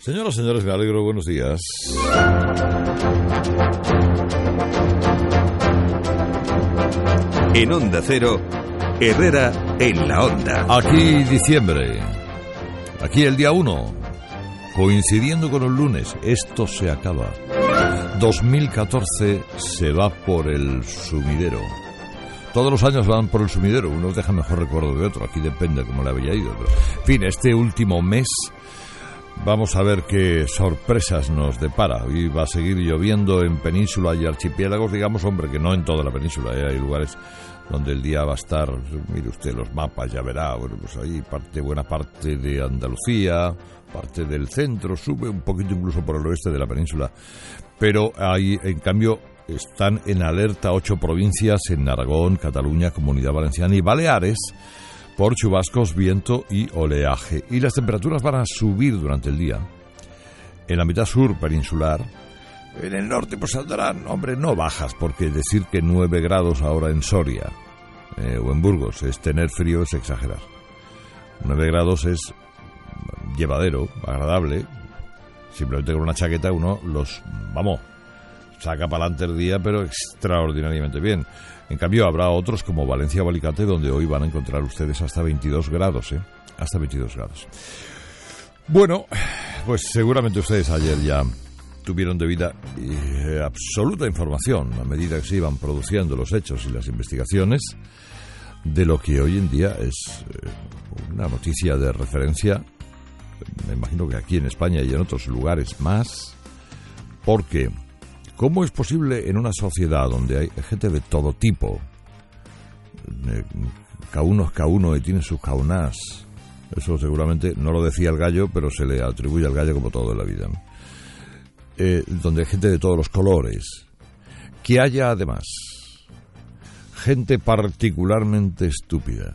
Señoras y señores, me alegro, buenos días. En Onda Cero, Herrera en la Onda. Aquí diciembre, aquí el día 1, coincidiendo con el lunes, esto se acaba. 2014 se va por el sumidero. Todos los años van por el sumidero, uno deja mejor recuerdo de otro, aquí depende cómo le había ido. Pero, en fin, este último mes vamos a ver qué sorpresas nos depara. Hoy va a seguir lloviendo en península y archipiélagos, digamos, hombre, que no en toda la península, hay lugares donde el día va a estar, mire usted los mapas, ya verá, bueno, pues ahí buena parte de Andalucía, parte del centro, sube un poquito incluso por el oeste de la península, pero ahí, en cambio, están en alerta 8 provincias en Aragón, Cataluña, Comunidad Valenciana y Baleares por chubascos, viento y oleaje. Y las temperaturas van a subir durante el día. En la mitad sur peninsular, en el norte pues saldrán, hombre, no bajas, porque decir que 9 grados ahora en Soria o en Burgos es tener frío, es exagerar. 9 grados es llevadero, agradable, simplemente con una chaqueta uno saca para adelante el día, pero extraordinariamente bien. En cambio, habrá otros como Valencia o Alicante, donde hoy van a encontrar ustedes hasta 22 grados, hasta 22 grados. Bueno, pues seguramente ustedes ayer ya tuvieron debida y absoluta información a medida que se iban produciendo los hechos y las investigaciones de lo que hoy en día es una noticia de referencia, me imagino que aquí en España y en otros lugares más, porque ¿cómo es posible en una sociedad donde hay gente de todo tipo, cada uno y tiene sus caunás? Eso seguramente no lo decía el gallo, pero se le atribuye al gallo como todo en la vida, ¿no? Donde hay gente de todos los colores, que haya además gente particularmente estúpida,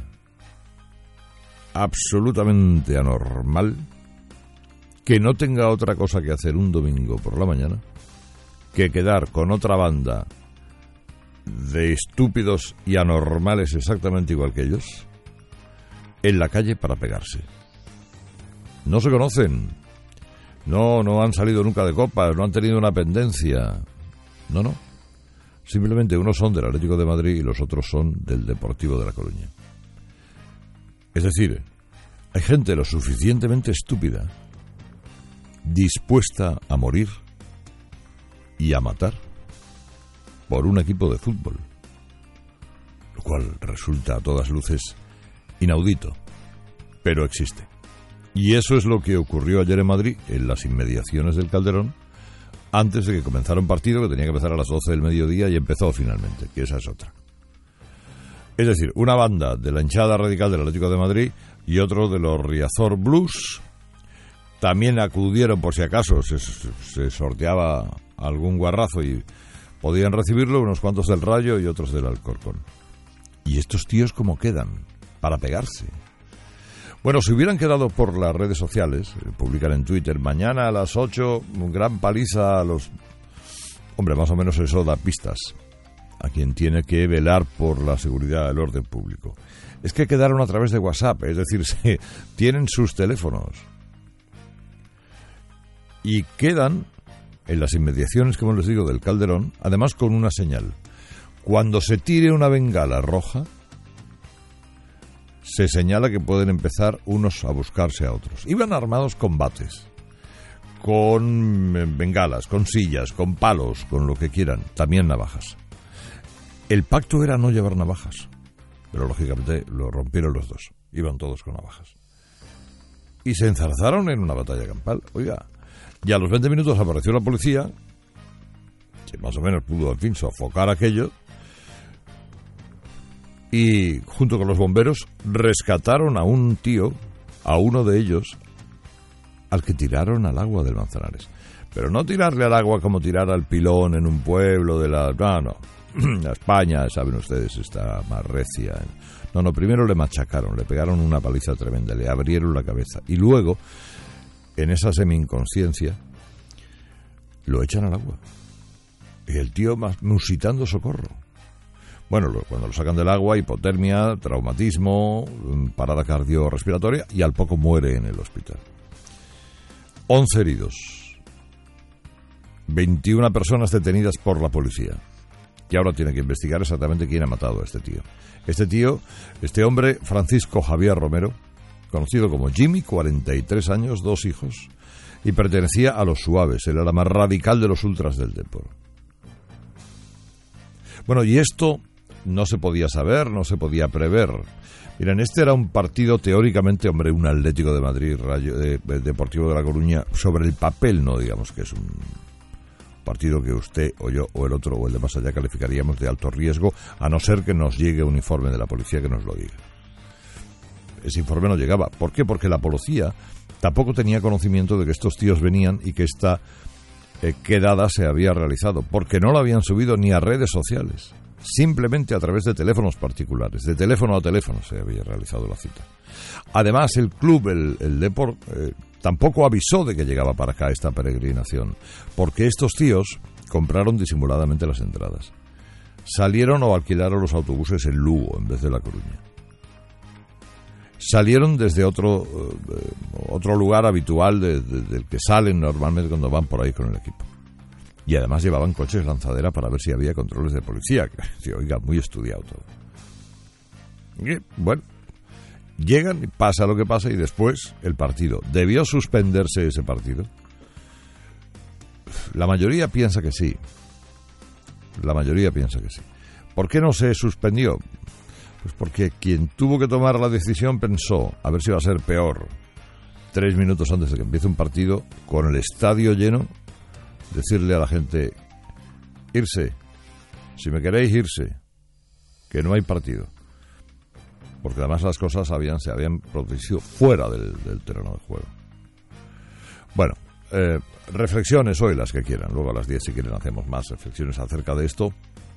absolutamente anormal, que no tenga otra cosa que hacer un domingo por la mañana que quedar con otra banda de estúpidos y anormales exactamente igual que ellos en la calle para pegarse. No se conocen, no han salido nunca de copas, no han tenido una pendencia, no. Simplemente unos son del Atlético de Madrid y los otros son del Deportivo de La Coruña. Es decir, hay gente lo suficientemente estúpida, dispuesta a morir y a matar por un equipo de fútbol, lo cual resulta a todas luces inaudito, pero existe. Y eso es lo que ocurrió ayer en Madrid, en las inmediaciones del Calderón, antes de que comenzara un partido que tenía que empezar a las 12 del mediodía y empezó finalmente, que esa es otra. Es decir, una banda de la hinchada radical del Atlético de Madrid y otro de los Riazor Blues también acudieron por si acaso se sorteaba algún guarrazo y podían recibirlo, unos cuantos del Rayo y otros del Alcorcón. ¿Y estos tíos cómo quedan para pegarse? Bueno, si hubieran quedado por las redes sociales, publican en Twitter, mañana a las 8, gran paliza a los... Hombre, más o menos eso da pistas a quien tiene que velar por la seguridad del orden público. Es que quedaron a través de WhatsApp, es decir, tienen sus teléfonos. Y quedan en las inmediaciones, como les digo, del Calderón, además con una señal. Cuando se tire una bengala roja, se señala que pueden empezar unos a buscarse a otros. Iban armados con bates, con bengalas, con sillas, con palos, con lo que quieran, también navajas. El pacto era no llevar navajas, pero lógicamente lo rompieron los dos. Iban todos con navajas. Y se enzarzaron en una batalla campal. Oiga, y a los 20 minutos apareció la policía, que más o menos pudo, en fin, sofocar aquello, y junto con los bomberos rescataron a un tío, a uno de ellos, al que tiraron al agua del Manzanares. Pero no tirarle al agua como tirar al pilón en un pueblo de la... No. La España, saben ustedes, está más recia. No, primero le machacaron, le pegaron una paliza tremenda, le abrieron la cabeza. Y luego, en esa semi-inconsciencia, lo echan al agua. Y el tío musitando socorro. Bueno, cuando lo sacan del agua, hipotermia, traumatismo, parada cardiorrespiratoria y al poco muere en el hospital. 11 heridos. 21 personas detenidas por la policía. Y ahora tiene que investigar exactamente quién ha matado a este tío. Este hombre, Francisco Javier Romero, conocido como Jimmy, 43 años, 2 hijos, y pertenecía a los Suaves. Él era la más radical de los ultras del Depor. Bueno, y esto no se podía saber, no se podía prever. Miren, este era un partido teóricamente, hombre, un Atlético de Madrid, Deportivo de La Coruña, sobre el papel, no digamos que es un partido que usted o yo o el otro o el de más allá calificaríamos de alto riesgo, a no ser que nos llegue un informe de la policía que nos lo diga. Ese informe no llegaba. ¿Por qué? Porque la policía tampoco tenía conocimiento de que estos tíos venían y que esta quedada se había realizado, porque no lo habían subido ni a redes sociales, simplemente a través de teléfonos particulares, de teléfono a teléfono se había realizado la cita. Además, el club, el Depor, tampoco avisó de que llegaba para acá esta peregrinación, porque estos tíos compraron disimuladamente las entradas. Salieron o alquilaron los autobuses en Lugo en vez de La Coruña. Salieron desde otro lugar habitual del que salen normalmente cuando van por ahí con el equipo. Y además llevaban coches lanzadera para ver si había controles de policía. Que, oiga, muy estudiado todo. Y, bueno, llegan y pasa lo que pasa y después el partido. ¿Debió suspenderse ese partido? La mayoría piensa que sí. ¿Por qué no se suspendió? Pues porque quien tuvo que tomar la decisión pensó, a ver si va a ser peor, 3 minutos antes de que empiece un partido, con el estadio lleno, decirle a la gente, irse, si me queréis irse, que no hay partido. Porque además las cosas se habían producido fuera del terreno de juego. Bueno, reflexiones hoy las que quieran, luego a las 10 si quieren hacemos más reflexiones acerca de esto.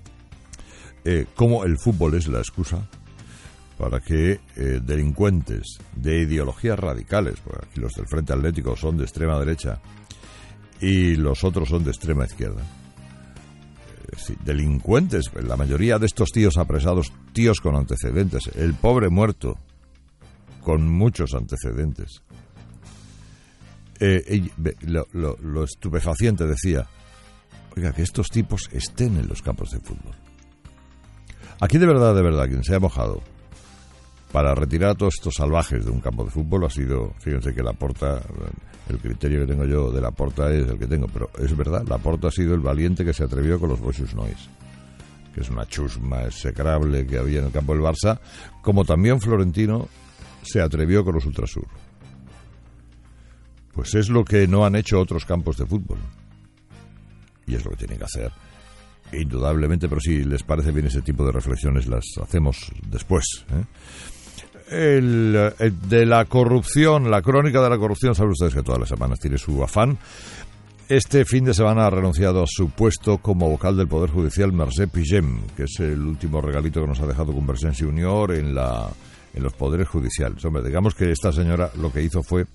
Cómo el fútbol es la excusa para que delincuentes de ideologías radicales, porque aquí los del Frente Atlético son de extrema derecha y los otros son de extrema izquierda, delincuentes, la mayoría de estos tíos apresados, tíos con antecedentes, el pobre muerto con muchos antecedentes, lo estupefaciente decía, oiga, que estos tipos estén en los campos de fútbol. Aquí de verdad, quien se ha mojado para retirar a todos estos salvajes de un campo de fútbol ha sido, fíjense que Laporta, el criterio que tengo yo de Laporta es el que tengo, pero es verdad, Laporta ha sido el valiente que se atrevió con los Boixos Nois, que es una chusma execrable que había en el campo del Barça, como también Florentino se atrevió con los Ultrasur. Pues es lo que no han hecho otros campos de fútbol. Y es lo que tienen que hacer. Indudablemente, pero si les parece bien ese tipo de reflexiones las hacemos después. De la corrupción, la crónica de la corrupción, saben ustedes que todas las semanas tiene su afán. Este fin de semana ha renunciado a su puesto como vocal del Poder Judicial Mercè Pigem, que es el último regalito que nos ha dejado Convergència i Unió en los poderes judiciales. Hombre, digamos que esta señora lo que hizo fue,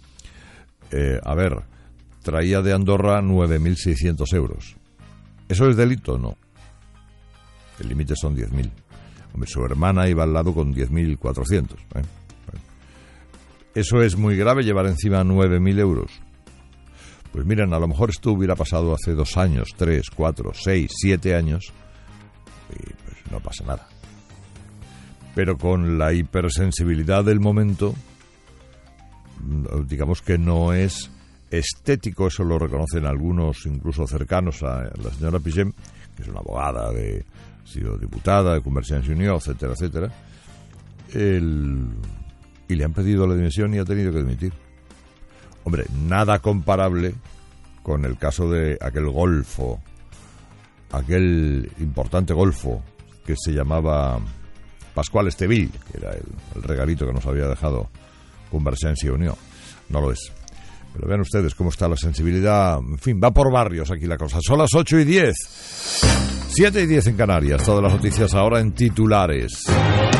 traía de Andorra 9.600 euros. ¿Eso es delito? No. El límite son 10.000. Hombre, su hermana iba al lado con 10.400. Bueno. ¿Eso es muy grave, llevar encima 9.000 euros? Pues miren, a lo mejor esto hubiera pasado hace 2 años, 3, 4, 6, 7 años y pues no pasa nada. Pero con la hipersensibilidad del momento, digamos que no es estético, eso lo reconocen algunos incluso cercanos a la señora Pigem, que es una abogada, ha sido diputada de Convergència i Unió, etcétera, etcétera, y le han pedido la dimisión y ha tenido que dimitir. Hombre, nada comparable con el caso de aquel golfo, aquel importante golfo que se llamaba Pascual Estevil, que era el regalito que nos había dejado Convergència i Unió. No lo es. Pero vean ustedes cómo está la sensibilidad. En fin, va por barrios aquí la cosa. Son las 8:10. 7:10 en Canarias. Todas las noticias ahora en titulares.